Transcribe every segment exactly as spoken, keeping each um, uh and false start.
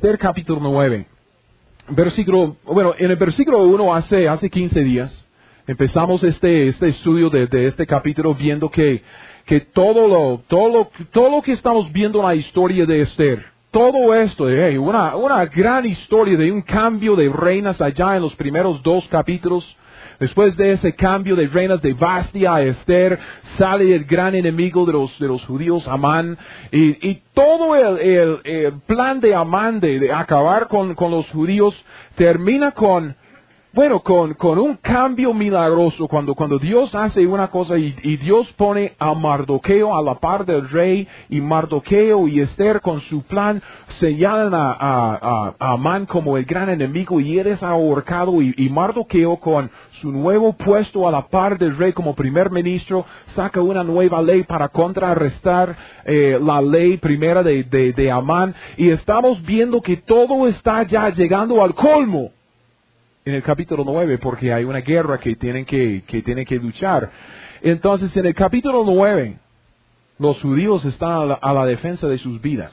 Esther capítulo nueve. Versículo, bueno, en el versículo uno hace, hace quince días empezamos este, este estudio de, de este capítulo viendo que, que todo lo, todo lo, todo lo que estamos viendo en la historia de Esther, todo esto, hey, una, una gran historia de un cambio de reinas allá en los primeros dos capítulos. Después de ese cambio de reinas de Vasti a Esther, sale el gran enemigo de los, de los judíos, Amán, y, y todo el, el, el plan de Amán de, de acabar con, con los judíos termina con, bueno, con, con un cambio milagroso, cuando, cuando Dios hace una cosa y, y Dios pone a Mardoqueo a la par del rey, y Mardoqueo y Esther con su plan señalan a, a, a, a Amán como el gran enemigo, y él es ahorcado, y, y Mardoqueo con su nuevo puesto a la par del rey como primer ministro saca una nueva ley para contrarrestar eh, la ley primera de, de, de Amán, y estamos viendo que todo está ya llegando al colmo en el capítulo nueve, porque hay una guerra que tienen que, que tienen que luchar. Entonces, en el capítulo nueve, los judíos están a la, a la defensa de sus vidas.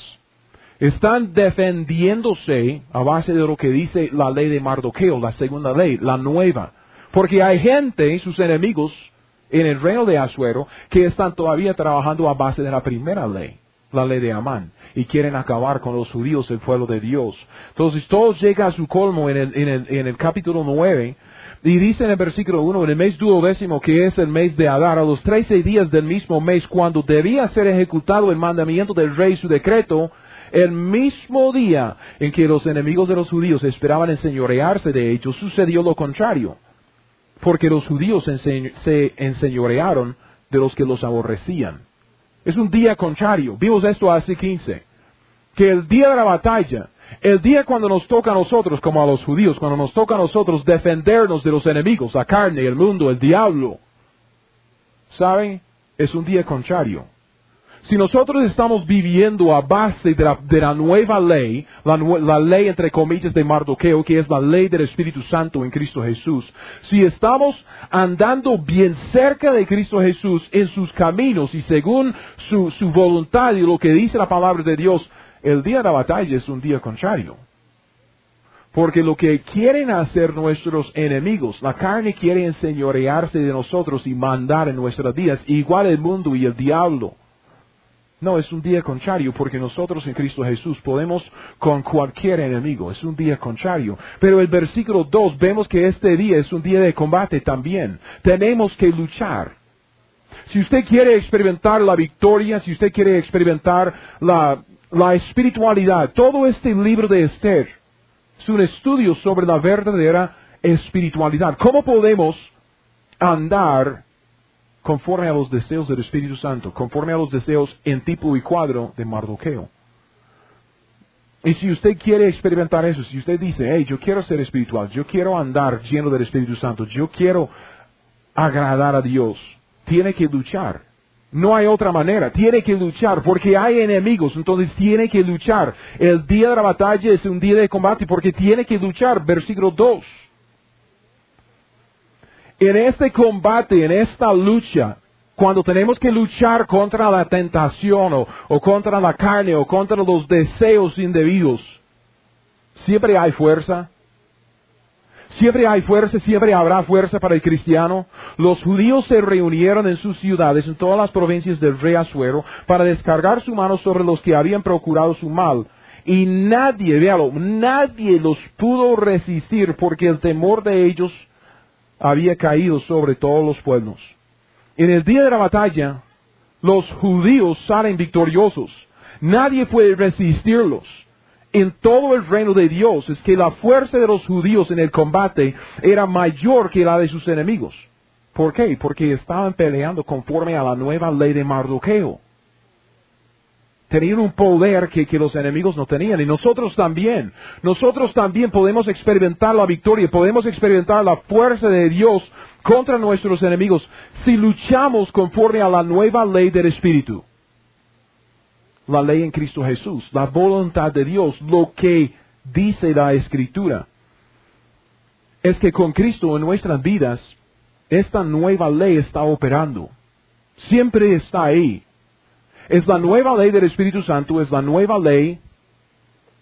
Están defendiéndose a base de lo que dice la ley de Mardoqueo, la segunda ley, la nueva. Porque hay gente, sus enemigos, en el reino de Asuero, que están todavía trabajando a base de la primera ley, la ley de Amán, y quieren acabar con los judíos, el pueblo de Dios. Entonces, todo llega a su colmo en el, en el, en el capítulo nueve, y dice en el versículo uno, en el mes duodécimo, que es el mes de Adar, a los trece días del mismo mes, cuando debía ser ejecutado el mandamiento del rey, su decreto, el mismo día en que los enemigos de los judíos esperaban enseñorearse de ellos, sucedió lo contrario, porque los judíos ense- se enseñorearon de los que los aborrecían. Es un día contrario. Vimos esto hace quince. Que el día de la batalla, el día cuando nos toca a nosotros, como a los judíos, cuando nos toca a nosotros defendernos de los enemigos, la carne, el mundo, el diablo, ¿saben? Es un día contrario. Si nosotros estamos viviendo a base de la, de la nueva ley, la, la ley entre comillas de Mardoqueo, que es la ley del Espíritu Santo en Cristo Jesús, si estamos andando bien cerca de Cristo Jesús en sus caminos y según su, su voluntad y lo que dice la palabra de Dios, el día de la batalla es un día contrario. Porque lo que quieren hacer nuestros enemigos, la carne quiere enseñorearse de nosotros y mandar en nuestras vidas, igual el mundo y el diablo. No, es un día contrario, porque nosotros en Cristo Jesús podemos con cualquier enemigo. Es un día contrario. Pero el versículo dos, vemos que este día es un día de combate también. Tenemos que luchar. Si usted quiere experimentar la victoria, si usted quiere experimentar la, la espiritualidad, todo este libro de Esther es un estudio sobre la verdadera espiritualidad. ¿Cómo podemos andar conforme a los deseos del Espíritu Santo, conforme a los deseos en tipo y cuadro de Mardoqueo? Y si usted quiere experimentar eso, si usted dice, hey, yo quiero ser espiritual, yo quiero andar lleno del Espíritu Santo, yo quiero agradar a Dios, tiene que luchar. No hay otra manera, tiene que luchar, porque hay enemigos, entonces tiene que luchar. El día de la batalla es un día de combate, porque tiene que luchar. Versículo dos. En este combate, en esta lucha, cuando tenemos que luchar contra la tentación o, o contra la carne o contra los deseos indebidos, siempre hay fuerza. Siempre hay fuerza, siempre habrá fuerza para el cristiano. Los judíos se reunieron en sus ciudades, en todas las provincias del rey Asuero, para descargar su mano sobre los que habían procurado su mal. Y nadie, véalo, nadie los pudo resistir, porque el temor de ellos había caído sobre todos los pueblos. En el día de la batalla, los judíos salen victoriosos. Nadie puede resistirlos. En todo el reino de Dios es que la fuerza de los judíos en el combate era mayor que la de sus enemigos. ¿Por qué? Porque estaban peleando conforme a la nueva ley de Mardoqueo. Tenían un poder que, que los enemigos no tenían. Y nosotros también. Nosotros también podemos experimentar la victoria. Podemos experimentar la fuerza de Dios contra nuestros enemigos si luchamos conforme a la nueva ley del Espíritu. La ley en Cristo Jesús. La voluntad de Dios. Lo que dice la Escritura es que con Cristo en nuestras vidas, esta nueva ley está operando. Siempre está ahí. Es la nueva ley del Espíritu Santo, es la nueva ley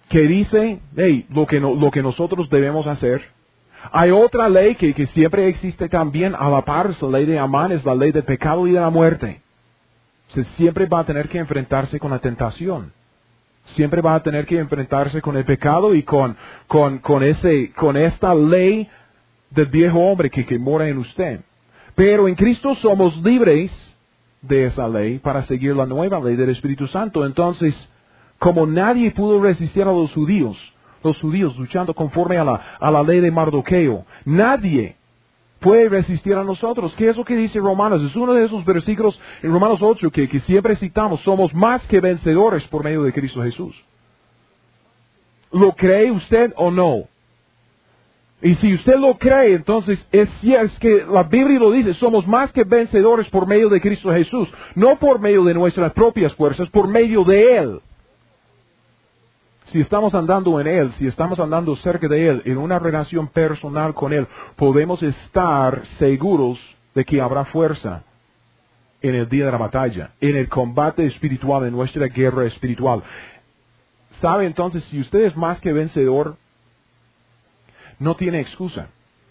que dice, hey, lo que, no, lo que nosotros debemos hacer. Hay otra ley que, que siempre existe también a la par, es la ley de Amán, es la ley del pecado y de la muerte. Se siempre va a tener que enfrentarse con la tentación. Siempre va a tener que enfrentarse con el pecado y con, con, con, ese, con esta ley del viejo hombre que, que mora en usted. Pero en Cristo somos libres de esa ley para seguir la nueva ley del Espíritu Santo. Entonces, como nadie pudo resistir a los judíos, los judíos luchando conforme a la, a la ley de Mardoqueo, nadie puede resistir a nosotros. ¿Qué es lo que dice Romanos? Es uno de esos versículos en Romanos ocho que, que siempre citamos. Somos más que vencedores por medio de Cristo Jesús. ¿Lo cree usted o no? Y si usted lo cree, entonces es, es que la Biblia lo dice, somos más que vencedores por medio de Cristo Jesús, no por medio de nuestras propias fuerzas, por medio de Él. Si estamos andando en Él, si estamos andando cerca de Él, en una relación personal con Él, podemos estar seguros de que habrá fuerza en el día de la batalla, en el combate espiritual, en nuestra guerra espiritual. ¿Sabe entonces, si usted es más que vencedor, no tiene excusa?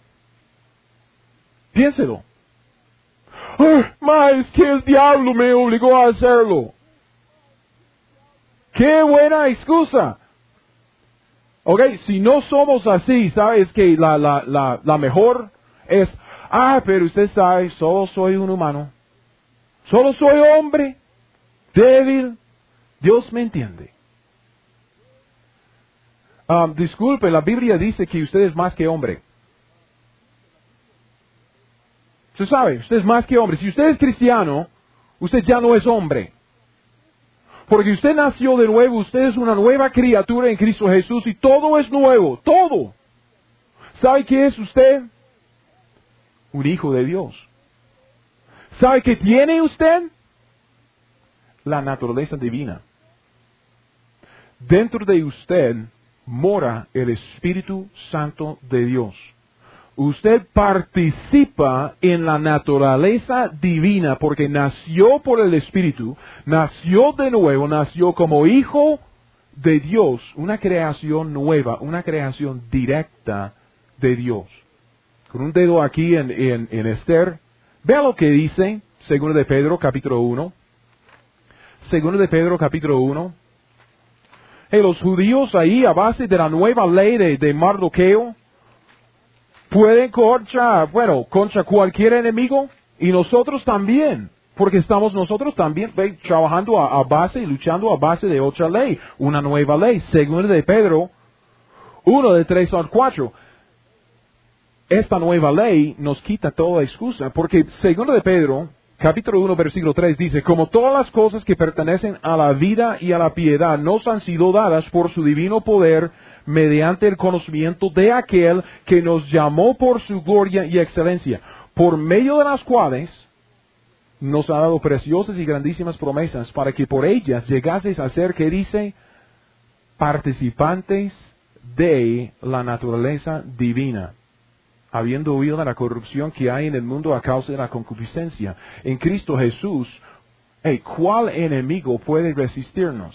Piénselo. Oh, ma, es que el diablo me obligó a hacerlo. ¡Qué buena excusa! Ok, si no somos así, ¿sabes que la, la, la, la mejor es, ah, pero usted sabe, solo soy un humano. Solo soy hombre, débil. Dios me entiende. Um, disculpe, la Biblia dice que usted es más que hombre. Usted sabe, usted es más que hombre. Si usted es cristiano, usted ya no es hombre. Porque usted nació de nuevo, usted es una nueva criatura en Cristo Jesús y todo es nuevo, todo. ¿Sabe qué es usted? Un hijo de Dios. ¿Sabe qué tiene usted? La naturaleza divina. Dentro de usted mora el Espíritu Santo de Dios. Usted participa en la naturaleza divina porque nació por el Espíritu, nació de nuevo, nació como hijo de Dios, una creación nueva, una creación directa de Dios. Con un dedo aquí en, en, en Esther, vea lo que dice Segundo de Pedro capítulo uno. Segundo de Pedro capítulo uno. Hey, los judíos ahí a base de la nueva ley de, de Mardoqueo, pueden contra, bueno, contra cualquier enemigo y nosotros también, porque estamos nosotros también ve, trabajando a, a base y luchando a base de otra ley, una nueva ley, según de Pedro uno de tres al cuatro. Esta nueva ley nos quita toda excusa, porque según de Pedro, capítulo uno, versículo tres dice, como todas las cosas que pertenecen a la vida y a la piedad nos han sido dadas por su divino poder, mediante el conocimiento de aquel que nos llamó por su gloria y excelencia, por medio de las cuales nos ha dado preciosas y grandísimas promesas, para que por ellas llegaseis a ser, que dice, participantes de la naturaleza divina, habiendo huido de la corrupción que hay en el mundo a causa de la concupiscencia. En Cristo Jesús, hey, ¿cuál enemigo puede resistirnos?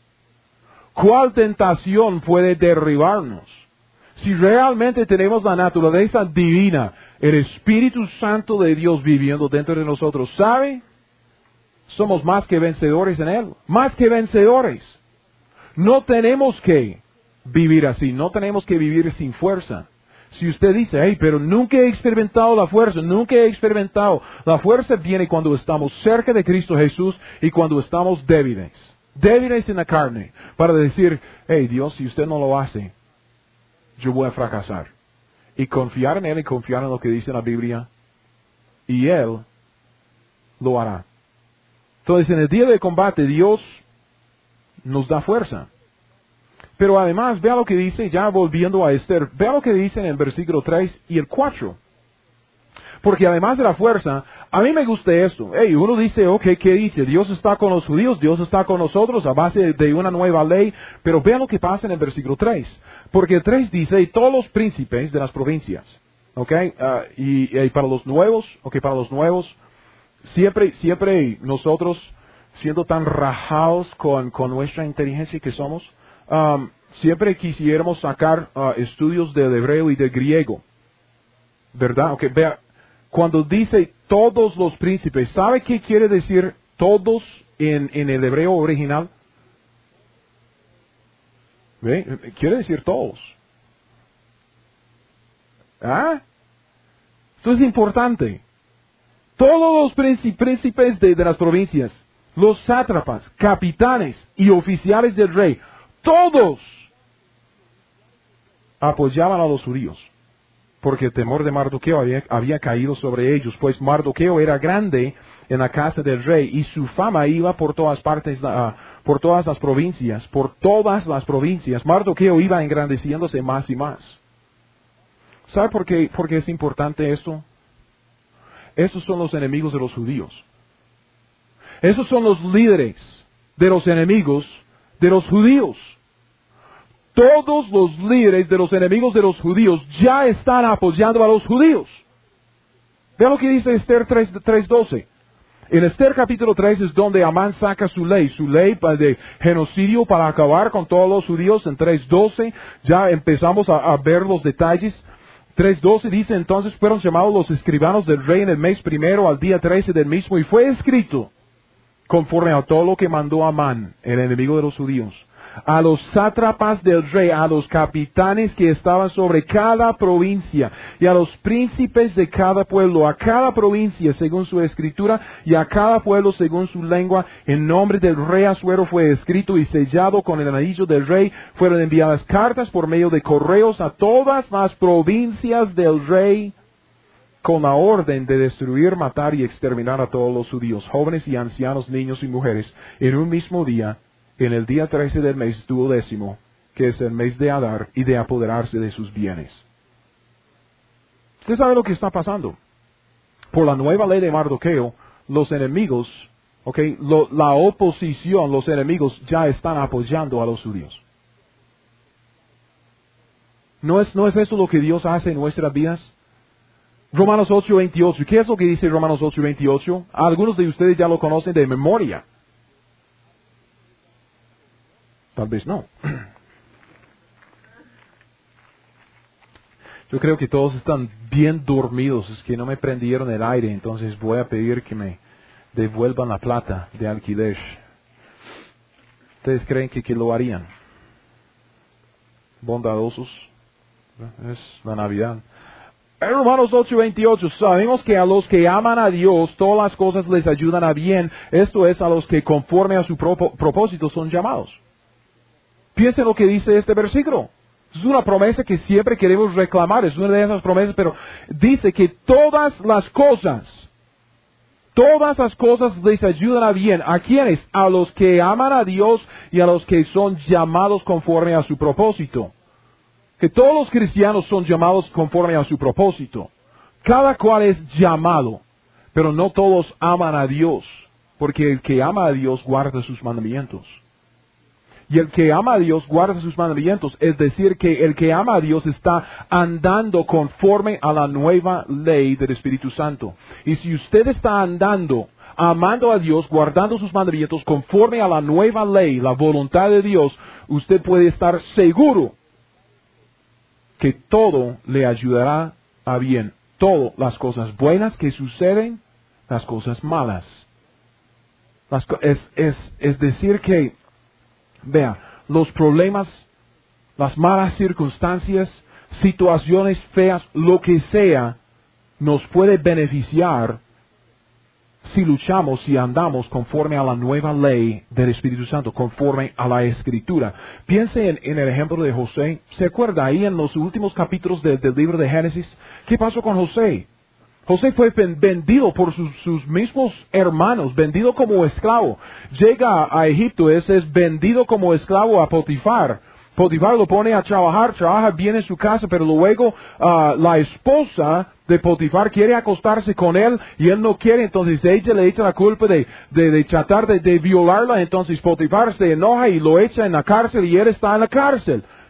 ¿Cuál tentación puede derribarnos? Si realmente tenemos la naturaleza divina, el Espíritu Santo de Dios viviendo dentro de nosotros, ¿sabe? Somos más que vencedores en Él. Más que vencedores. No tenemos que vivir así. No tenemos que vivir sin fuerza. Si usted dice, hey, pero nunca he experimentado la fuerza, nunca he experimentado. La fuerza viene cuando estamos cerca de Cristo Jesús y cuando estamos débiles. Débiles en la carne, para decir, hey Dios, si usted no lo hace, yo voy a fracasar. Y confiar en Él y confiar en lo que dice la Biblia, y Él lo hará. Entonces, en el día de combate, Dios nos da fuerza. Pero además, vea lo que dice, ya volviendo a Esther, vea lo que dice en el versículo tres y el cuatro. Porque además de la fuerza, a mí me gusta esto. Hey, uno dice, ok, ¿qué dice? Dios está con los judíos, Dios está con nosotros a base de una nueva ley. Pero vean lo que pasa en el versículo tres. Porque el tres dice, y todos los príncipes de las provincias. Ok, uh, y, y para los nuevos, ok, para los nuevos, siempre, siempre nosotros, siendo tan rajados con, con nuestra inteligencia que somos, um, siempre quisiéramos sacar uh, estudios del hebreo y del griego, ¿verdad? Okay, vea, cuando dice todos los príncipes, ¿sabe qué quiere decir todos en, en el hebreo original? ¿Ve? Quiere decir todos. ¿Ah? Esto es importante. Todos los príncipes de, de las provincias, los sátrapas, capitanes y oficiales del rey, todos apoyaban a los judíos, porque el temor de Mardoqueo había, había caído sobre ellos, pues Mardoqueo era grande en la casa del rey y su fama iba por todas partes, uh, por todas las provincias, por todas las provincias. Mardoqueo iba engrandeciéndose más y más. ¿Sabe por qué, por qué es importante esto? Esos son los enemigos de los judíos. Esos son los líderes de los enemigos de los judíos. Todos los líderes de los enemigos de los judíos ya están apoyando a los judíos. Vean lo que dice Esther tres doce. En Esther capítulo tres es donde Amán saca su ley, su ley de genocidio para acabar con todos los judíos. En tres doce ya empezamos a, a ver los detalles. tres doce dice, entonces fueron llamados los escribanos del rey en el mes primero al día trece del mismo, y fue escrito, conforme a todo lo que mandó Amán, el enemigo de los judíos, a los sátrapas del rey, a los capitanes que estaban sobre cada provincia, y a los príncipes de cada pueblo, a cada provincia según su escritura, y a cada pueblo según su lengua, en nombre del rey Asuero fue escrito y sellado con el anillo del rey. Fueron enviadas cartas por medio de correos a todas las provincias del rey, con la orden de destruir, matar y exterminar a todos los judíos, jóvenes y ancianos, niños y mujeres, en un mismo día, en el día trece del mes duodécimo, que es el mes de Adar, y de apoderarse de sus bienes. Usted sabe lo que está pasando. Por la nueva ley de Mardoqueo, los enemigos, okay, lo, la oposición, los enemigos ya están apoyando a los judíos. ¿No es, no es eso lo que Dios hace en nuestras vidas? Romanos ocho veintiocho. ¿Qué es lo que dice Romanos ocho veintiocho? Algunos de ustedes ya lo conocen de memoria. Tal vez no. Yo creo que todos están bien dormidos, es que no me prendieron el aire, entonces voy a pedir que me devuelvan la plata de alquiler. ¿Ustedes creen que, que lo harían? Bondadosos. Es la Navidad. En Romanos ocho veintiocho, sabemos que a los que aman a Dios, todas las cosas les ayudan a bien. Esto es, a los que conforme a su propo- propósito son llamados. Piensen lo que dice este versículo. Es una promesa que siempre queremos reclamar, es una de esas promesas, pero dice que todas las cosas, todas las cosas les ayudan a bien. ¿A quiénes? A los que aman a Dios y a los que son llamados conforme a su propósito. Que todos los cristianos son llamados conforme a su propósito. Cada cual es llamado, pero no todos aman a Dios, porque el que ama a Dios guarda sus mandamientos. Y el que ama a Dios guarda sus mandamientos, es decir, que el que ama a Dios está andando conforme a la nueva ley del Espíritu Santo. Y si usted está andando, amando a Dios, guardando sus mandamientos conforme a la nueva ley, la voluntad de Dios, usted puede estar seguro que todo le ayudará a bien. Todo, las cosas buenas que suceden, las cosas malas. Las co- es, es, es decir que, vea, los problemas, las malas circunstancias, situaciones feas, lo que sea, nos puede beneficiar si luchamos, si andamos conforme a la nueva ley del Espíritu Santo, conforme a la Escritura. Piense en, en el ejemplo de José. ¿Se acuerda ahí en los últimos capítulos de, del libro de Génesis? ¿Qué pasó con José? José fue vendido por sus, sus mismos hermanos, vendido como esclavo. Llega a Egipto, ese es vendido como esclavo a Potifar. Potifar lo pone a trabajar, trabaja bien en su casa, pero luego uh, la esposa de Potifar quiere acostarse con él y él no quiere, entonces ella le echa la culpa de, de, de tratar de, de violarla, entonces Potifar se enoja y lo echa en la cárcel y él está en la cárcel.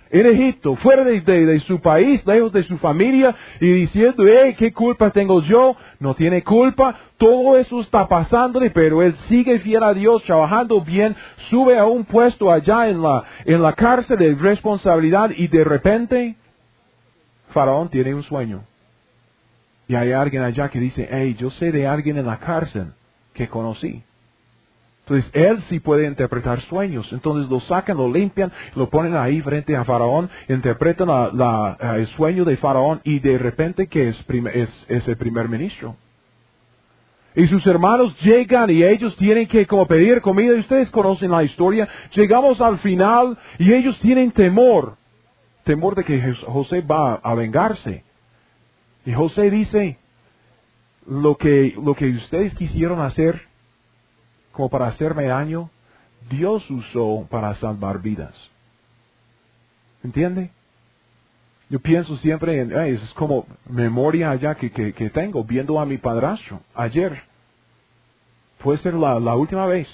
en Egipto, fuera de, de, de su país, lejos de su familia, y diciendo, hey, ¿qué culpa tengo yo? No tiene culpa, todo eso está pasándole, pero él sigue fiel a Dios, trabajando bien, sube a un puesto allá en la, en la cárcel de responsabilidad, y de repente, Faraón tiene un sueño. Y hay alguien allá que dice, hey, yo sé de alguien en la cárcel que conocí. Entonces, él sí puede interpretar sueños. Entonces, lo sacan, lo limpian, lo ponen ahí frente a Faraón, interpretan la, la, el sueño de Faraón, y de repente que es, es, es el primer ministro. Y sus hermanos llegan y ellos tienen que como pedir comida. Y ustedes conocen la historia. Llegamos al final y ellos tienen temor. Temor de que José va a vengarse. Y José dice, lo que, lo que ustedes quisieron hacer, como para hacerme daño, Dios usó para salvar vidas. ¿Entiende? Yo pienso siempre en, hey, es como memoria allá que, que, que tengo, viendo a mi padrastro ayer. Puede ser la, la última vez.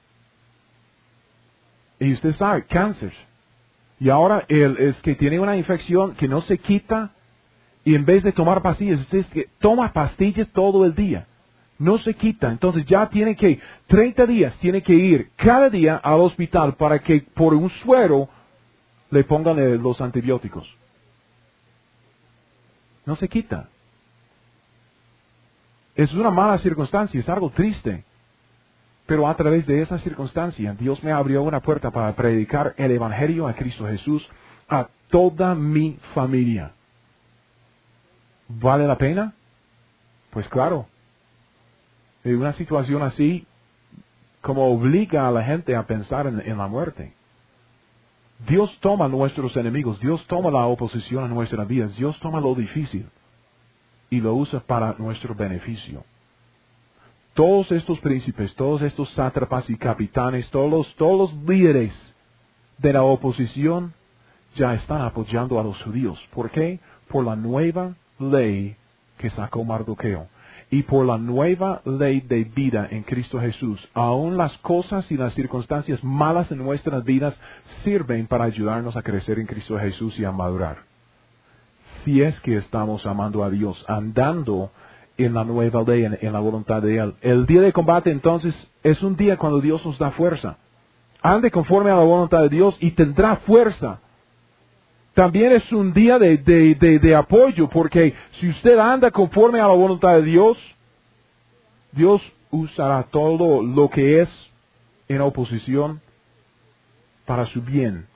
Y usted sabe, cáncer. Y ahora él es que tiene una infección que no se quita, y en vez de tomar pastillas, usted es que toma pastillas todo el día. No se quita. Entonces ya tiene que, treinta días, tiene que ir cada día al hospital para que por un suero le pongan eh, los antibióticos. No se quita. Es una mala circunstancia, es algo triste. Pero a través de esa circunstancia, Dios me abrió una puerta para predicar el Evangelio a Cristo Jesús a toda mi familia. ¿Vale la pena? Pues claro. En una situación así, como obliga a la gente a pensar en, en la muerte. Dios toma nuestros enemigos, Dios toma la oposición a nuestras vidas, Dios toma lo difícil y lo usa para nuestro beneficio. Todos estos príncipes, todos estos sátrapas y capitanes, todos los, todos los líderes de la oposición ya están apoyando a los judíos. ¿Por qué? Por la nueva ley que sacó Mardoqueo. Y por la nueva ley de vida en Cristo Jesús, aún las cosas y las circunstancias malas en nuestras vidas sirven para ayudarnos a crecer en Cristo Jesús y a madurar. Si es que estamos amando a Dios, andando en la nueva ley, en, en la voluntad de Él. El día de combate entonces es un día cuando Dios nos da fuerza. Ande conforme a la voluntad de Dios y tendrá fuerza. También es un día de, de, de, de apoyo, porque si usted anda conforme a la voluntad de Dios, Dios usará todo lo que es en oposición para su bien.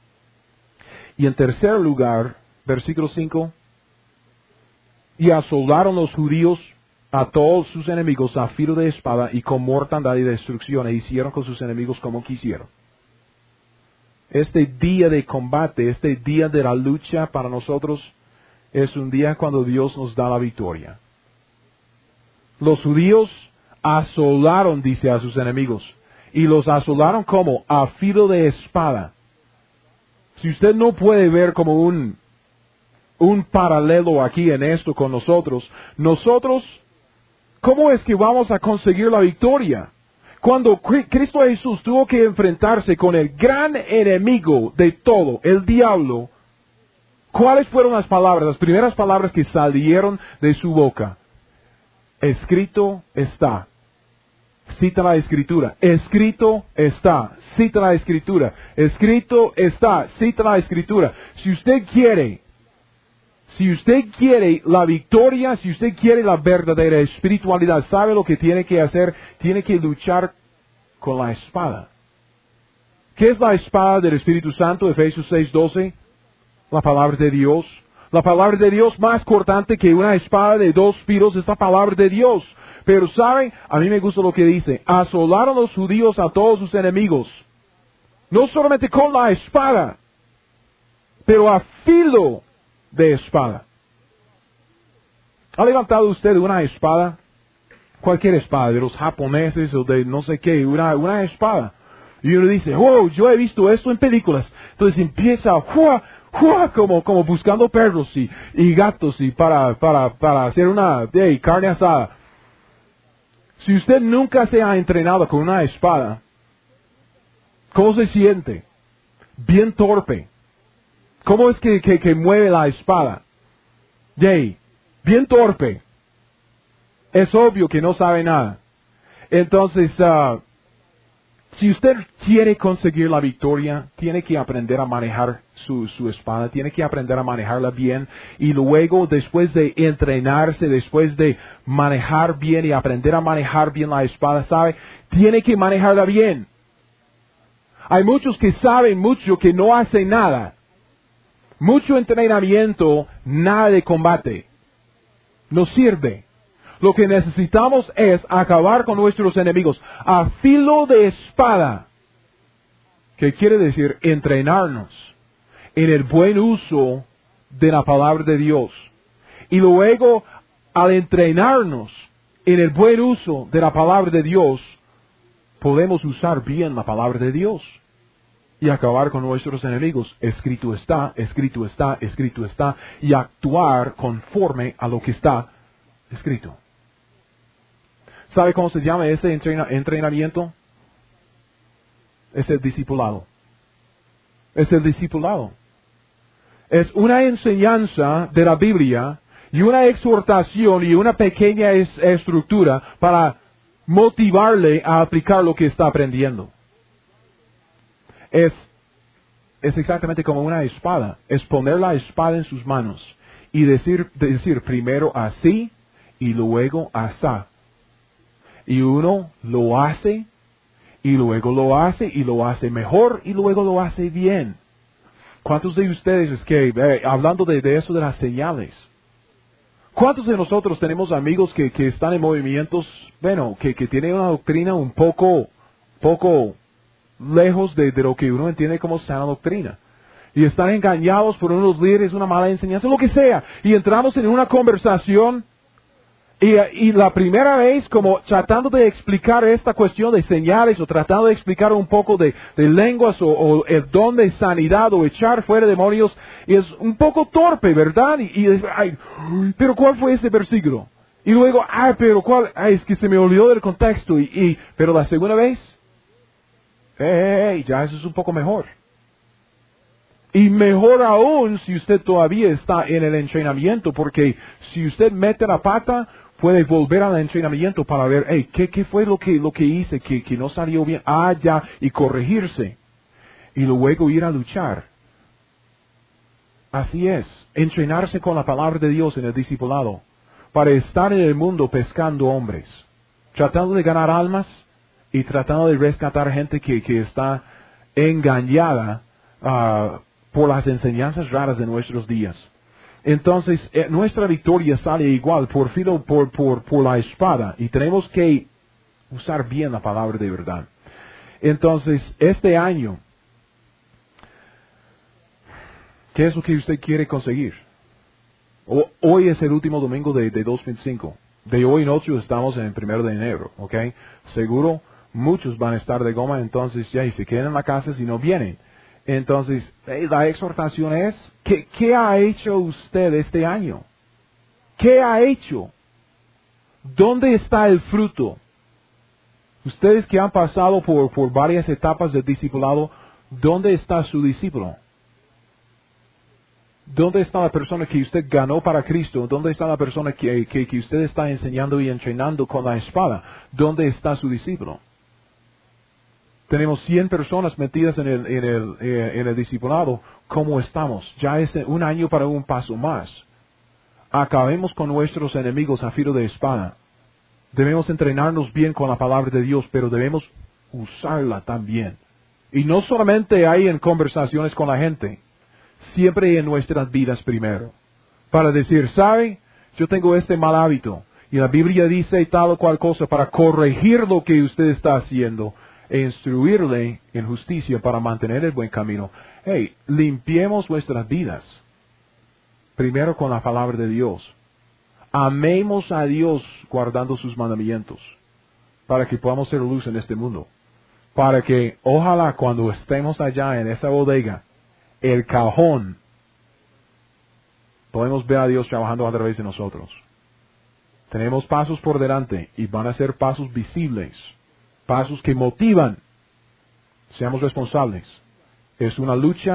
Y en tercer lugar, versículo cinco, y asolaron los judíos a todos sus enemigos a filo de espada y con mortandad y destrucción, e hicieron con sus enemigos como quisieron. Este día de combate, este día de la lucha para nosotros es un día cuando Dios nos da la victoria. Los judíos asolaron, dice, a sus enemigos. Y los asolaron como a filo de espada. Si usted no puede ver como un, un paralelo aquí en esto con nosotros, nosotros, ¿cómo es que vamos a conseguir la victoria? Cuando Cristo Jesús tuvo que enfrentarse con el gran enemigo de todo, el diablo, ¿cuáles fueron las palabras, las primeras palabras que salieron de su boca? Escrito está. Cita la Escritura. Escrito está. Cita la Escritura. Escrito está. Cita la Escritura. Si usted quiere, si usted quiere la victoria, si usted quiere la verdadera espiritualidad, ¿sabe lo que tiene que hacer? Tiene que luchar con la espada. ¿Qué es la espada del Espíritu Santo? Efesios seis doce. La palabra de Dios. La palabra de Dios más cortante que una espada de dos filos es la palabra de Dios. Pero ¿saben? A mí me gusta lo que dice. Asolaron los judíos a todos sus enemigos. No solamente con la espada, pero a filo de espada. ¿Ha levantado usted una espada? Cualquier espada, de los japoneses o de no sé qué, una, una espada. Y uno dice, wow, yo he visto esto en películas. Entonces empieza, ¡fua! ¡fua! Como, como buscando perros y, y gatos y para, para, para hacer una hey, carne asada. Si usted nunca se ha entrenado con una espada, ¿cómo se siente? Bien torpe. ¿Cómo es que, que, que mueve la espada? Yay, bien torpe. Es obvio que no sabe nada. Entonces, uh, si usted quiere conseguir la victoria, tiene que aprender a manejar su, su espada, tiene que aprender a manejarla bien y luego, después de entrenarse, después de manejar bien y aprender a manejar bien la espada, ¿sabe? Tiene que manejarla bien. Hay muchos que saben mucho que no hacen nada. Mucho entrenamiento, nada de combate. No sirve. Lo que necesitamos es acabar con nuestros enemigos a filo de espada. ¿Qué quiere decir? Entrenarnos en el buen uso de la palabra de Dios. Y luego, al entrenarnos en el buen uso de la palabra de Dios, podemos usar bien la palabra de Dios y acabar con nuestros enemigos. Escrito está, escrito está, escrito está, y actuar conforme a lo que está escrito. ¿Sabe cómo se llama ese entrena- entrenamiento? Es el discipulado. Es el discipulado. Es una enseñanza de la Biblia y una exhortación y una pequeña es- estructura para motivarle a aplicar lo que está aprendiendo. Es, es exactamente como una espada. Es poner la espada en sus manos y decir, decir primero así y luego asá. Y uno lo hace, y luego lo hace, y lo hace mejor, y luego lo hace bien. ¿Cuántos de ustedes, es que, eh, hablando de, de eso de las señales, cuántos de nosotros tenemos amigos que, que están en movimientos, bueno, que, que tienen una doctrina un poco, poco lejos de, de lo que uno entiende como sana doctrina? Y están engañados por unos líderes, una mala enseñanza, lo que sea. Y entramos en una conversación. Y, y la primera vez, como tratando de explicar esta cuestión de señales, o tratando de explicar un poco de, de lenguas, o, o el don de sanidad, o echar fuera demonios, y es un poco torpe, ¿verdad? Y, y ay, pero ¿cuál fue ese versículo? Y luego, ay, pero ¿cuál? Ay, es que se me olvidó del contexto. Y, y pero la segunda vez, hey, ya eso es un poco mejor. Y mejor aún si usted todavía está en el entrenamiento, porque si usted mete la pata, puede volver al entrenamiento para ver, hey, ¿qué, qué fue lo que, lo que hice que, que no salió bien? Ah, ya, y corregirse. Y luego ir a luchar. Así es, entrenarse con la palabra de Dios en el discipulado, para estar en el mundo pescando hombres, tratando de ganar almas y tratando de rescatar gente que, que está engañada uh, por las enseñanzas raras de nuestros días. Entonces, eh, nuestra victoria sale igual, por filo, por, por, por la espada, y tenemos que usar bien la palabra de verdad. Entonces, este año, ¿qué es lo que usted quiere conseguir? O, hoy es el último domingo de, de dos mil cinco. De hoy en ocho estamos en el primero de enero, ¿ok? Seguro muchos van a estar de goma, entonces ya, y se quedan en la casa si no vienen. Entonces, hey, la exhortación es, ¿qué, ¿qué ha hecho usted este año? ¿Qué ha hecho? ¿Dónde está el fruto? Ustedes que han pasado por, por varias etapas del discipulado, ¿dónde está su discípulo? ¿Dónde está la persona que usted ganó para Cristo? ¿Dónde está la persona que, que, que usted está enseñando y entrenando con la espada? ¿Dónde está su discípulo? Tenemos cien personas metidas en el, en el, eh, en el discipulado. ¿Cómo estamos? Ya es un año para un paso más. Acabemos con nuestros enemigos a filo de espada. Debemos entrenarnos bien con la palabra de Dios, pero debemos usarla también. Y no solamente hay en conversaciones con la gente, siempre en nuestras vidas primero. Para decir, ¿sabe? Yo tengo este mal hábito. Y la Biblia dice tal o cual cosa para corregir lo que usted está haciendo e instruirle en justicia para mantener el buen camino. Hey, limpiemos nuestras vidas. Primero con la palabra de Dios. Amemos a Dios guardando sus mandamientos. Para que podamos ser luz en este mundo. Para que, ojalá cuando estemos allá en esa bodega, el cajón, podemos ver a Dios trabajando a través de nosotros. Tenemos pasos por delante y van a ser pasos visibles. Pasos que motivan. Seamos responsables. Es una lucha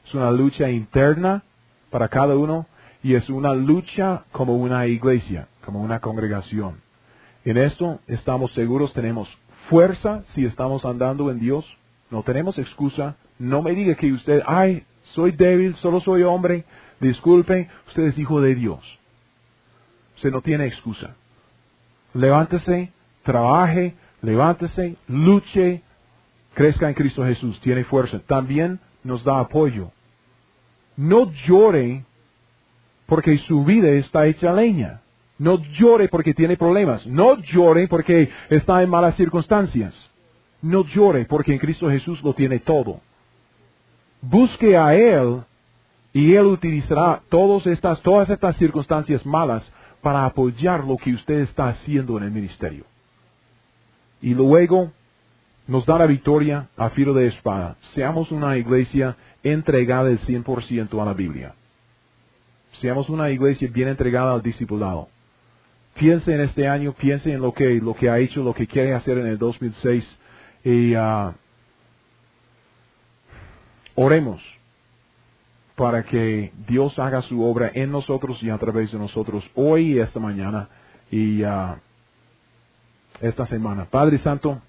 Es una lucha interna para cada uno y es una lucha como una iglesia, como una congregación. En esto estamos seguros, tenemos fuerza si estamos andando en Dios. No tenemos excusa. No me diga que usted, ay, soy débil, solo soy hombre. Disculpe, usted es hijo de Dios. Usted no tiene excusa. Levántese, trabaje, levántese, luche, crezca en Cristo Jesús, tiene fuerza. También nos da apoyo. No llore porque su vida está hecha leña. No llore porque tiene problemas. No llore porque está en malas circunstancias. No llore porque en Cristo Jesús lo tiene todo. Busque a Él y Él utilizará todas estas, todas estas circunstancias malas para apoyar lo que usted está haciendo en el ministerio. Y luego nos da la victoria a filo de espada. Seamos una iglesia entregada el cien por ciento a la Biblia. Seamos una iglesia bien entregada al discipulado. Piense en este año, piense en lo que, lo que ha hecho, lo que quiere hacer en el dos mil seis. Y uh, oremos para que Dios haga su obra en nosotros y a través de nosotros hoy y esta mañana y uh, esta semana. Padre Santo,